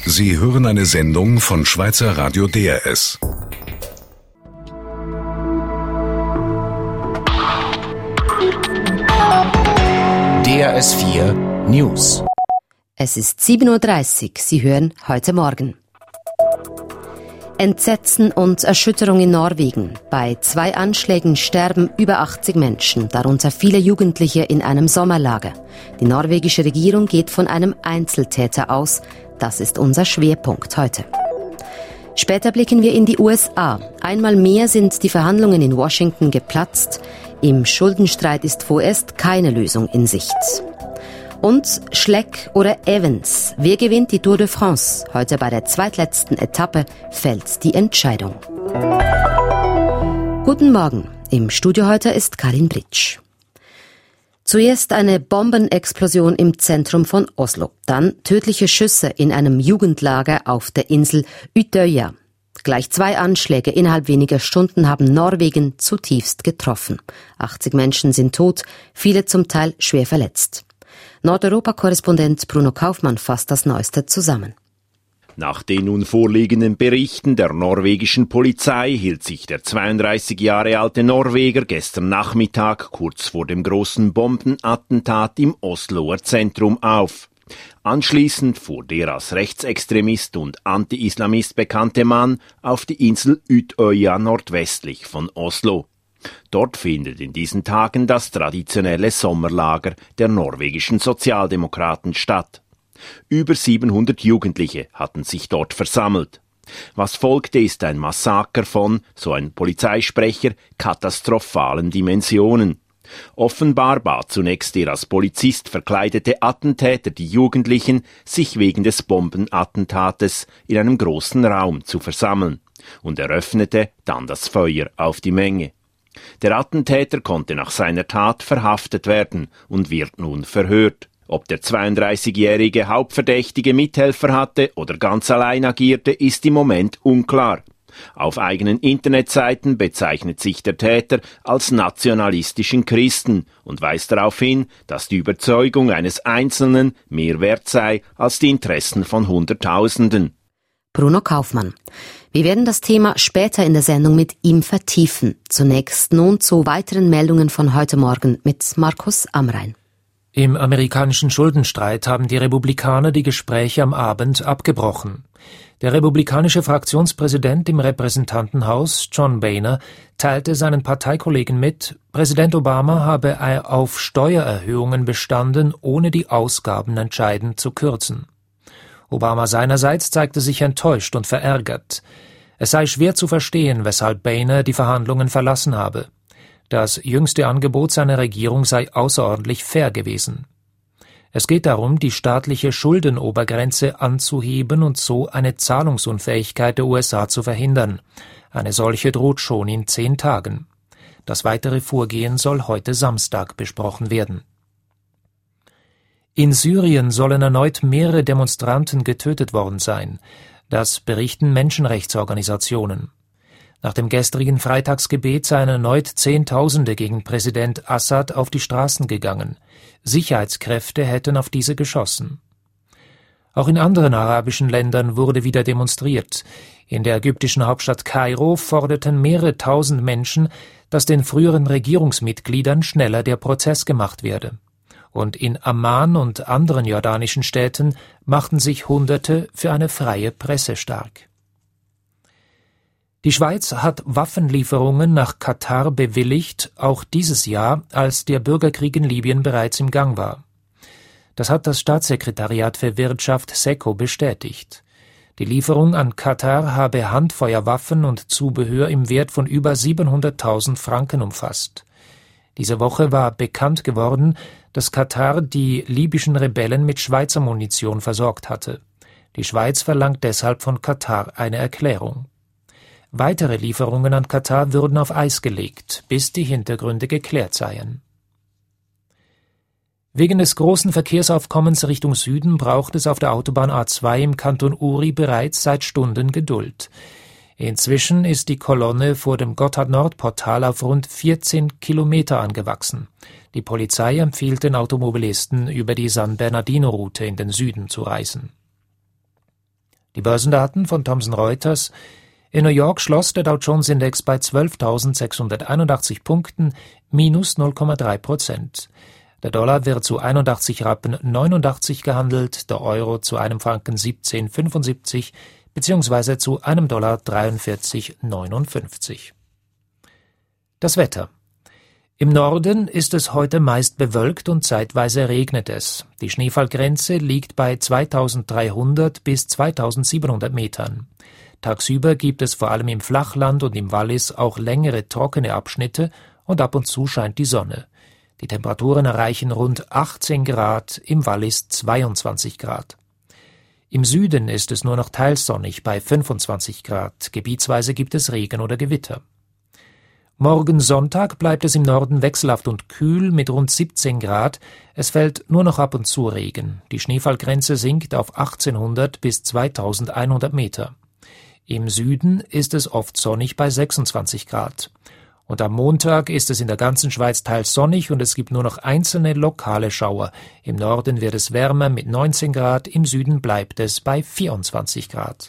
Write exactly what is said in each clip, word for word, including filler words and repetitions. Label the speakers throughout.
Speaker 1: Sie hören eine Sendung von Schweizer Radio D R S.
Speaker 2: D R S vier News.
Speaker 3: Es ist sieben Uhr dreißig. Sie hören heute Morgen. Entsetzen und Erschütterung in Norwegen. Bei zwei Anschlägen sterben über achtzig Menschen, darunter viele Jugendliche in einem Sommerlager. Die norwegische Regierung geht von einem Einzeltäter aus. Das ist unser Schwerpunkt heute. Später blicken wir in die U S A. Einmal mehr sind die Verhandlungen in Washington geplatzt. Im Schuldenstreit ist vorerst keine Lösung in Sicht. Und Schleck oder Evans. Wer gewinnt die Tour de France? Heute bei der zweitletzten Etappe fällt die Entscheidung. Guten Morgen. Im Studio heute ist Karin Britsch. Zuerst eine Bombenexplosion im Zentrum von Oslo. Dann tödliche Schüsse in einem Jugendlager auf der Insel Utøya. Gleich zwei Anschläge innerhalb weniger Stunden haben Norwegen zutiefst getroffen. achtzig Menschen sind tot, viele zum Teil schwer verletzt. Nordeuropa-Korrespondent Bruno Kaufmann fasst das Neueste zusammen.
Speaker 4: Nach den nun vorliegenden Berichten der norwegischen Polizei hielt sich der zweiunddreißig Jahre alte Norweger gestern Nachmittag kurz vor dem großen Bombenattentat im Osloer Zentrum auf. Anschließend fuhr der als Rechtsextremist und Anti-Islamist bekannte Mann auf die Insel Utøya nordwestlich von Oslo. Dort findet in diesen Tagen das traditionelle Sommerlager der norwegischen Sozialdemokraten statt. Über siebenhundert Jugendliche hatten sich dort versammelt. Was folgte, ist ein Massaker von, so ein Polizeisprecher, katastrophalen Dimensionen. Offenbar bat zunächst der als Polizist verkleidete Attentäter die Jugendlichen, sich wegen des Bombenattentates in einem großen Raum zu versammeln, und eröffnete dann das Feuer auf die Menge. Der Attentäter konnte nach seiner Tat verhaftet werden und wird nun verhört. Ob der zweiunddreißigjährige Hauptverdächtige Mithelfer hatte oder ganz allein agierte, ist im Moment unklar. Auf eigenen Internetseiten bezeichnet sich der Täter als nationalistischen Christen und weist darauf hin, dass die Überzeugung eines Einzelnen mehr wert sei als die Interessen von Hunderttausenden.
Speaker 3: Bruno Kaufmann. Wir werden das Thema später in der Sendung mit ihm vertiefen. Zunächst nun zu weiteren Meldungen von heute Morgen mit Markus Amrein.
Speaker 5: Im amerikanischen Schuldenstreit haben die Republikaner die Gespräche am Abend abgebrochen. Der republikanische Fraktionspräsident im Repräsentantenhaus, John Boehner, teilte seinen Parteikollegen mit, Präsident Obama habe auf Steuererhöhungen bestanden, ohne die Ausgaben entscheidend zu kürzen. Obama seinerseits zeigte sich enttäuscht und verärgert. Es sei schwer zu verstehen, weshalb Boehner die Verhandlungen verlassen habe. Das jüngste Angebot seiner Regierung sei außerordentlich fair gewesen. Es geht darum, die staatliche Schuldenobergrenze anzuheben und so eine Zahlungsunfähigkeit der U S A zu verhindern. Eine solche droht schon in zehn Tagen. Das weitere Vorgehen soll heute Samstag besprochen werden. In Syrien sollen erneut mehrere Demonstranten getötet worden sein. Das berichten Menschenrechtsorganisationen. Nach dem gestrigen Freitagsgebet seien erneut Zehntausende gegen Präsident Assad auf die Straßen gegangen. Sicherheitskräfte hätten auf diese geschossen. Auch in anderen arabischen Ländern wurde wieder demonstriert. In der ägyptischen Hauptstadt Kairo forderten mehrere tausend Menschen, dass den früheren Regierungsmitgliedern schneller der Prozess gemacht werde. Und in Amman und anderen jordanischen Städten machten sich Hunderte für eine freie Presse stark. Die Schweiz hat Waffenlieferungen nach Katar bewilligt, auch dieses Jahr, als der Bürgerkrieg in Libyen bereits im Gang war. Das hat das Staatssekretariat für Wirtschaft SECO bestätigt. Die Lieferung an Katar habe Handfeuerwaffen und Zubehör im Wert von über siebenhunderttausend Franken umfasst. Diese Woche war bekannt geworden, dass Katar die libyschen Rebellen mit Schweizer Munition versorgt hatte. Die Schweiz verlangt deshalb von Katar eine Erklärung. Weitere Lieferungen an Katar würden auf Eis gelegt, bis die Hintergründe geklärt seien. Wegen des großen Verkehrsaufkommens Richtung Süden braucht es auf der Autobahn A zwei im Kanton Uri bereits seit Stunden Geduld. Inzwischen ist die Kolonne vor dem Gotthard-Nord-Portal auf rund vierzehn Kilometer angewachsen. Die Polizei empfiehlt den Automobilisten, über die San Bernardino-Route in den Süden zu reisen. Die Börsendaten von Thomson Reuters. In New York schloss der Dow Jones Index bei zwölftausendsechshunderteinundachtzig Punkten, minus null Komma drei Prozent. Der Dollar wird zu einundachtzig Rappen neunundachtzig gehandelt, der Euro zu einem Franken siebzehn Komma fünfundsiebzig bzw. zu einem Dollar dreiundvierzig Komma neunundfünfzig. Das Wetter. Im Norden ist es heute meist bewölkt und zeitweise regnet es. Die Schneefallgrenze liegt bei zweitausenddreihundert bis zweitausendsiebenhundert Metern. Tagsüber gibt es vor allem im Flachland und im Wallis auch längere trockene Abschnitte und ab und zu scheint die Sonne. Die Temperaturen erreichen rund achtzehn Grad, im Wallis zweiundzwanzig Grad. Im Süden ist es nur noch teils sonnig bei fünfundzwanzig Grad, gebietsweise gibt es Regen oder Gewitter. Morgen Sonntag bleibt es im Norden wechselhaft und kühl mit rund siebzehn Grad, es fällt nur noch ab und zu Regen. Die Schneefallgrenze sinkt auf achtzehnhundert bis zweitausendeinhundert Meter. Im Süden ist es oft sonnig bei sechsundzwanzig Grad. Und am Montag ist es in der ganzen Schweiz teils sonnig und es gibt nur noch einzelne lokale Schauer. Im Norden wird es wärmer mit neunzehn Grad, im Süden bleibt es bei vierundzwanzig Grad.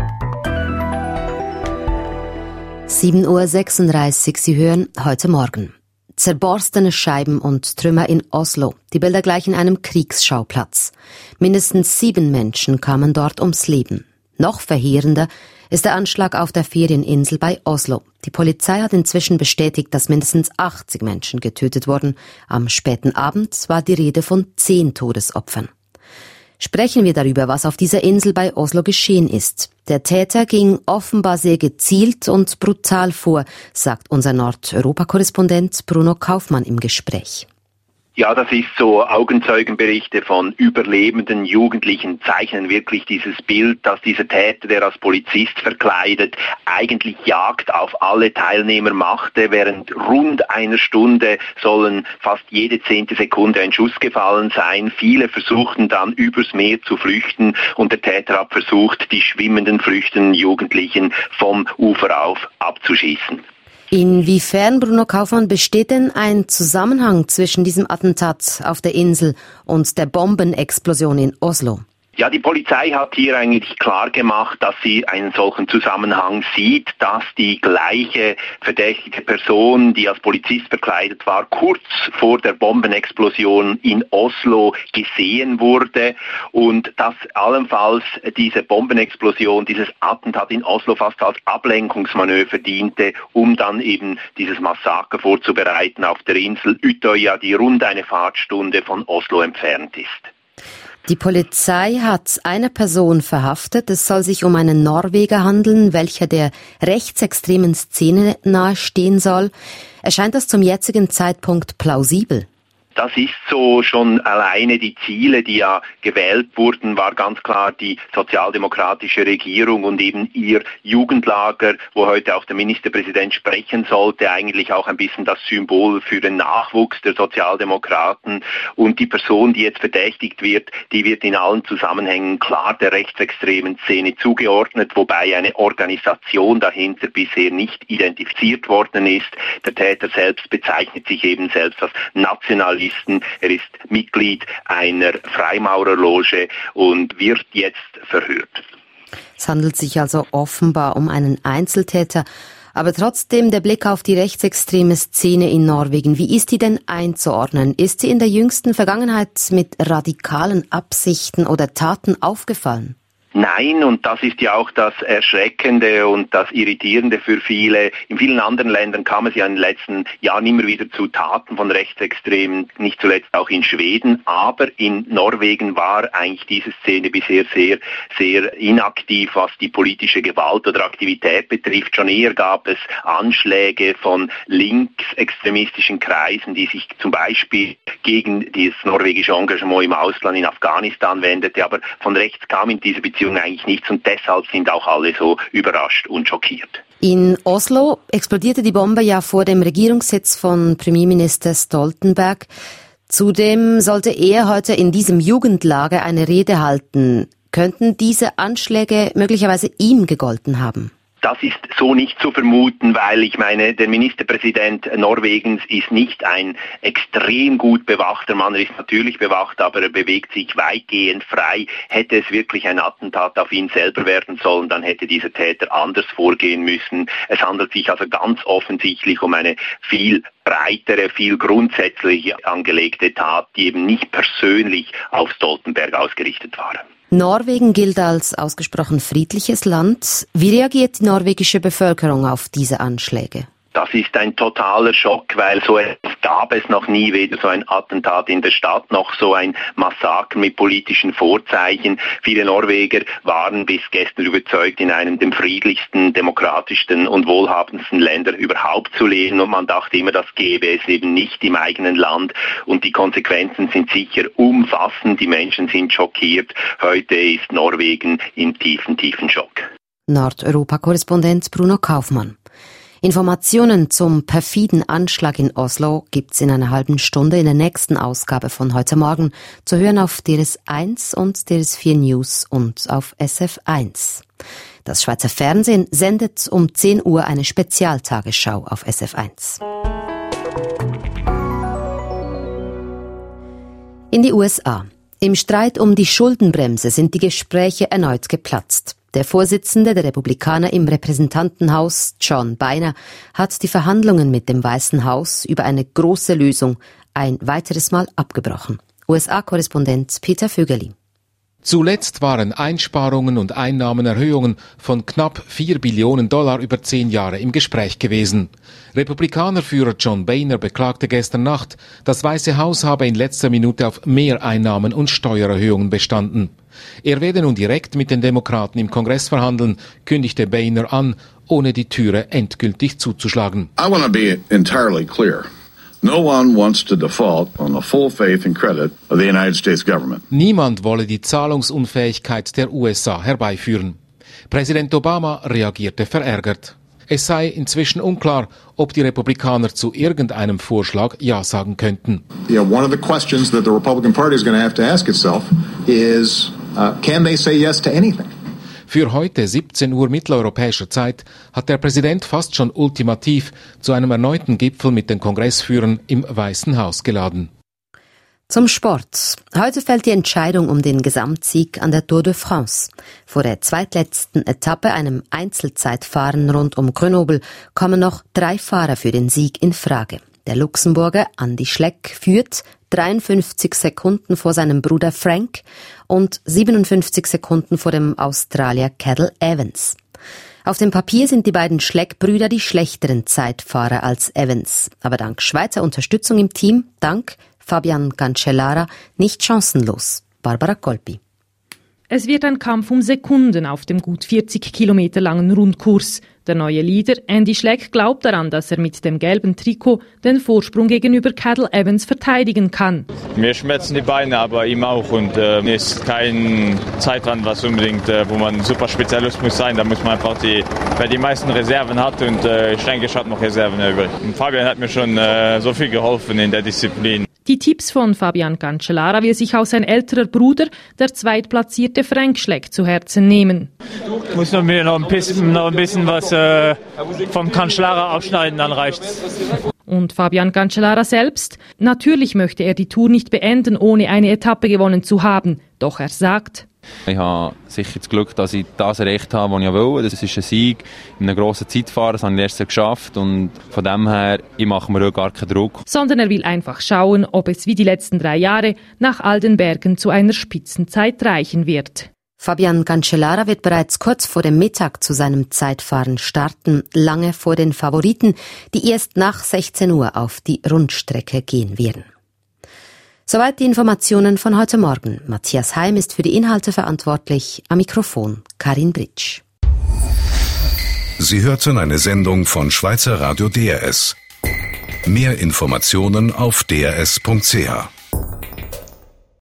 Speaker 3: sieben Uhr sechsunddreißig, Sie hören heute Morgen. Zerborstene Scheiben und Trümmer in Oslo. Die Bilder gleichen einem Kriegsschauplatz. Mindestens sieben Menschen kamen dort ums Leben. Noch verheerender ist der Anschlag auf der Ferieninsel bei Oslo. Die Polizei hat inzwischen bestätigt, dass mindestens achtzig Menschen getötet wurden. Am späten Abend war die Rede von zehn Todesopfern. Sprechen wir darüber, was auf dieser Insel bei Oslo geschehen ist. Der Täter ging offenbar sehr gezielt und brutal vor, sagt unser Nordeuropa-Korrespondent Bruno Kaufmann im Gespräch.
Speaker 6: Ja, das ist so. Augenzeugenberichte von überlebenden Jugendlichen zeichnen wirklich dieses Bild, dass dieser Täter, der als Polizist verkleidet, eigentlich Jagd auf alle Teilnehmer machte. Während rund einer Stunde sollen fast jede zehnte Sekunde ein Schuss gefallen sein. Viele versuchten dann übers Meer zu flüchten und der Täter hat versucht, die schwimmenden, flüchtenden Jugendlichen vom Ufer auf abzuschießen.
Speaker 3: Inwiefern, Bruno Kaufmann, besteht denn ein Zusammenhang zwischen diesem Attentat auf der Insel und der Bombenexplosion in Oslo?
Speaker 6: Ja, die Polizei hat hier eigentlich klar gemacht, dass sie einen solchen Zusammenhang sieht, dass die gleiche verdächtige Person, die als Polizist verkleidet war, kurz vor der Bombenexplosion in Oslo gesehen wurde und dass allenfalls diese Bombenexplosion, dieses Attentat in Oslo fast als Ablenkungsmanöver diente, um dann eben dieses Massaker vorzubereiten auf der Insel Utøya, die rund eine Fahrtstunde von Oslo entfernt ist.
Speaker 3: Die Polizei hat eine Person verhaftet. Es soll sich um einen Norweger handeln, welcher der rechtsextremen Szene nahestehen soll. Erscheint das zum jetzigen Zeitpunkt plausibel?
Speaker 6: Das ist so, schon alleine die Ziele, die ja gewählt wurden, war ganz klar die sozialdemokratische Regierung und eben ihr Jugendlager, wo heute auch der Ministerpräsident sprechen sollte, eigentlich auch ein bisschen das Symbol für den Nachwuchs der Sozialdemokraten. Und die Person, die jetzt verdächtigt wird, die wird in allen Zusammenhängen klar der rechtsextremen Szene zugeordnet, wobei eine Organisation dahinter bisher nicht identifiziert worden ist. Der Täter selbst bezeichnet sich eben selbst als Nationalist. Er ist Mitglied einer Freimaurerloge und wird jetzt verhört.
Speaker 3: Es handelt sich also offenbar um einen Einzeltäter. Aber trotzdem der Blick auf die rechtsextreme Szene in Norwegen. Wie ist die denn einzuordnen? Ist sie in der jüngsten Vergangenheit mit radikalen Absichten oder Taten aufgefallen?
Speaker 6: Nein, und das ist ja auch das Erschreckende und das Irritierende für viele. In vielen anderen Ländern kam es ja in den letzten Jahren immer wieder zu Taten von Rechtsextremen, nicht zuletzt auch in Schweden. Aber in Norwegen war eigentlich diese Szene bisher sehr, sehr inaktiv, was die politische Gewalt oder Aktivität betrifft. Schon eher gab es Anschläge von linksextremistischen Kreisen, die sich zum Beispiel gegen das norwegische Engagement im Ausland in Afghanistan wendete. Aber von rechts kam in diese Beziehung eigentlich nichts und deshalb sind auch alle so überrascht und schockiert.
Speaker 3: In Oslo explodierte die Bombe ja vor dem Regierungssitz von Premierminister Stoltenberg. Zudem sollte er heute in diesem Jugendlager eine Rede halten. Könnten diese Anschläge möglicherweise ihm gegolten haben?
Speaker 6: Das ist so nicht zu vermuten, weil ich meine, der Ministerpräsident Norwegens ist nicht ein extrem gut bewachter Mann. Er ist natürlich bewacht, aber er bewegt sich weitgehend frei. Hätte es wirklich ein Attentat auf ihn selber werden sollen, dann hätte dieser Täter anders vorgehen müssen. Es handelt sich also ganz offensichtlich um eine viel breitere, viel grundsätzlich angelegte Tat, die eben nicht persönlich auf Stoltenberg ausgerichtet war.
Speaker 3: Norwegen gilt als ausgesprochen friedliches Land. Wie reagiert die norwegische Bevölkerung auf diese Anschläge?
Speaker 6: Das ist ein totaler Schock, weil so etwas gab es noch nie, weder so ein Attentat in der Stadt noch so ein Massaker mit politischen Vorzeichen. Viele Norweger waren bis gestern überzeugt, in einem der friedlichsten, demokratischsten und wohlhabendsten Länder überhaupt zu leben, und man dachte immer, das gäbe es eben nicht im eigenen Land, und die Konsequenzen sind sicher umfassend, die Menschen sind schockiert. Heute ist Norwegen im tiefen, tiefen Schock.
Speaker 3: Nordeuropa-Korrespondent Bruno Kaufmann. Informationen zum perfiden Anschlag in Oslo gibt's in einer halben Stunde in der nächsten Ausgabe von heute Morgen zu hören auf D R S eins und D R S vier News und auf S F eins. Das Schweizer Fernsehen sendet um zehn Uhr eine Spezialtagesschau auf S F eins. In die U S A. Im Streit um die Schuldenbremse sind die Gespräche erneut geplatzt. Der Vorsitzende der Republikaner im Repräsentantenhaus, John Boehner, hat die Verhandlungen mit dem Weißen Haus über eine große Lösung ein weiteres Mal abgebrochen. U S A-Korrespondent Peter Vögeli.
Speaker 7: Zuletzt waren Einsparungen und Einnahmenerhöhungen von knapp vier Billionen Dollar über zehn Jahre im Gespräch gewesen. Republikanerführer John Boehner beklagte gestern Nacht, das Weiße Haus habe in letzter Minute auf Mehreinnahmen und Steuererhöhungen bestanden. Er werde nun direkt mit den Demokraten im Kongress verhandeln, kündigte Boehner an, ohne die Türe endgültig zuzuschlagen.
Speaker 8: I want to be entirely clear. No one wants to default on the full faith and credit of the United States government.
Speaker 7: Niemand wolle die Zahlungsunfähigkeit der U S A herbeiführen. Präsident Obama reagierte verärgert. Es sei inzwischen unklar, ob die Republikaner zu irgendeinem Vorschlag Ja sagen könnten.
Speaker 9: You know, one of the questions that the Republican Party is going to have to ask itself is, uh, can they say yes to anything?
Speaker 7: Für heute siebzehn Uhr mitteleuropäischer Zeit hat der Präsident fast schon ultimativ zu einem erneuten Gipfel mit den Kongressführern im Weißen Haus geladen.
Speaker 3: Zum Sport. Heute fällt die Entscheidung um den Gesamtsieg an der Tour de France. Vor der zweitletzten Etappe, einem Einzelzeitfahren rund um Grenoble, kommen noch drei Fahrer für den Sieg in Frage. Der Luxemburger Andy Schleck führt dreiundfünfzig Sekunden vor seinem Bruder Frank und siebenundfünfzig Sekunden vor dem Australier Cadel Evans. Auf dem Papier sind die beiden Schleck-Brüder die schlechteren Zeitfahrer als Evans, aber dank Schweizer Unterstützung im Team, dank Fabian Cancellara, nicht chancenlos. Barbara Kolpi.
Speaker 10: Es wird ein Kampf um Sekunden auf dem gut vierzig Kilometer langen Rundkurs. Der neue Leader Andy Schleck glaubt daran, dass er mit dem gelben Trikot den Vorsprung gegenüber Cadel Evans verteidigen kann.
Speaker 11: Mir schmerzen die Beine, aber ihm auch. Und äh, ist kein Zeitrand, was unbedingt, äh, wo man super Spezialist muss sein. Da muss man einfach die, wer die meisten Reserven hat, und äh, ich denke, ich habe noch Reserven übrig. Und Fabian hat mir schon äh, so viel geholfen in der Disziplin.
Speaker 10: Die Tipps von Fabian Cancellara will sich auch sein älterer Bruder, der zweitplatzierte Frank Schleck, zu Herzen nehmen.
Speaker 11: Ich muss noch mir noch ein bisschen, noch ein bisschen was äh, vom Cancellara abschneiden, dann reicht's.
Speaker 10: Und Fabian Cancellara selbst? Natürlich möchte er die Tour nicht beenden, ohne eine Etappe gewonnen zu haben. Doch er sagt:
Speaker 12: Ich habe sicher das Glück, dass ich das erreicht habe, was ich will. Das ist ein Sieg in einem grossen Zeitfahren, das habe ich erst geschafft. Und von dem her, ich mache mir auch gar keinen Druck.
Speaker 10: Sondern er will einfach schauen, ob es wie die letzten drei Jahre nach all den Bergen zu einer Spitzenzeit reichen wird.
Speaker 3: Fabian Cancellara wird bereits kurz vor dem Mittag zu seinem Zeitfahren starten, lange vor den Favoriten, die erst nach sechzehn Uhr auf die Rundstrecke gehen werden. Soweit die Informationen von heute Morgen. Matthias Heim ist für die Inhalte verantwortlich. Am Mikrofon Karin Britsch.
Speaker 1: Sie hörten eine Sendung von Schweizer Radio D R S. Mehr Informationen auf d r s punkt c h.